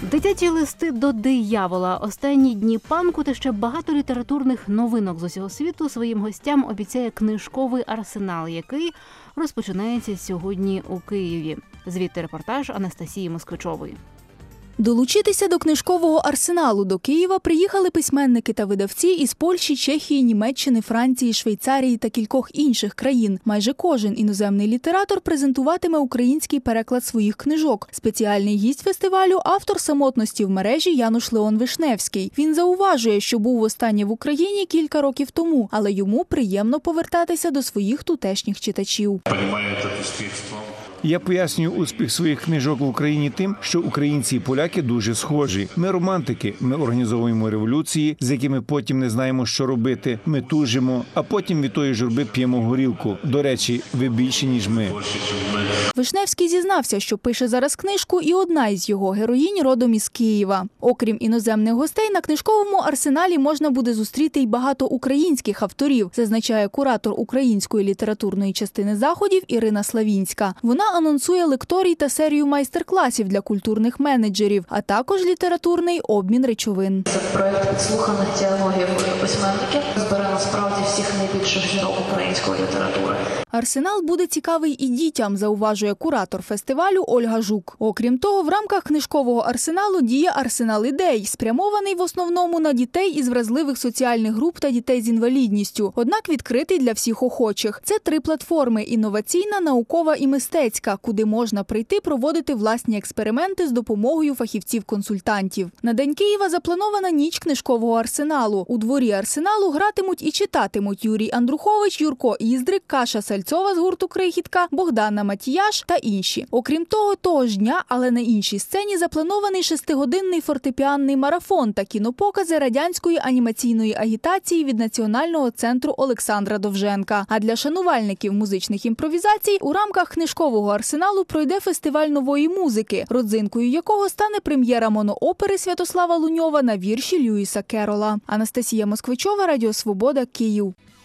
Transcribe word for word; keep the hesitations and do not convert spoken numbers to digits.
Дитячі листи до диявола, останні дні панку та ще багато літературних новинок з усього світу своїм гостям обіцяє книжковий арсенал, який розпочинається сьогодні у Києві. Звідти репортаж Анастасії Москвичової. Долучитися до книжкового арсеналу до Києва приїхали письменники та видавці із Польщі, Чехії, Німеччини, Франції, Швейцарії та кількох інших країн. Майже кожен іноземний літератор презентуватиме український переклад своїх книжок. Спеціальний гість фестивалю – автор «Самотності в мережі» Януш Леон Вишневський. Він зауважує, що був востаннє в Україні кілька років тому, але йому приємно повертатися до своїх тутешніх читачів. Я пояснюю успіх своїх книжок в Україні тим, що українці і поляки дуже схожі. Ми романтики, ми організовуємо революції, з якими потім не знаємо, що робити. Ми тужимо, а потім від тої журби п'ємо горілку. До речі, ви більші, ніж ми. Вишневський зізнався, що пише зараз книжку, і одна із його героїнь родом із Києва. Окрім іноземних гостей, на книжковому арсеналі можна буде зустріти й багато українських авторів, зазначає куратор української літературної частини заходів Ірина Славінська. Вона анонсує лекторій та серію майстер-класів для культурних менеджерів, а також літературний обмін речовин. Це проєкт підслуханих діалогів письменників. Збере насправді всіх найбільших зірок української літератури. Арсенал буде цікавий і дітям, зауважує куратор фестивалю Ольга Жук. Окрім того, в рамках книжкового арсеналу діє арсенал ідей, спрямований в основному на дітей із вразливих соціальних груп та дітей з інвалідністю, однак відкритий для всіх охочих. Це три платформи – інноваційна, наукова і мистецька, куди можна прийти проводити власні експерименти з допомогою фахівців-консультантів. На День Києва запланована ніч книжкового арсеналу. У дворі арсеналу гратимуть і читатимуть Юрій Андрухович, Юрко Іздрик, Каша Сальцова з гурту «Крихітка», Богдана Матіяш та інші. Окрім того, того ж дня, але на іншій сцені запланований шестигодинний фортепіанний марафон та кінопокази радянської анімаційної агітації від Національного центру Олександра Довженка. А для шанувальників музичних імпровізацій у рамках книжкового арсеналу пройде фестиваль нової музики, родзинкою якого стане прем'єра моноопери Святослава Луньова на вірші Льюіса Керрола. Анастасія Москвичова, Радіо Свобода, Київ.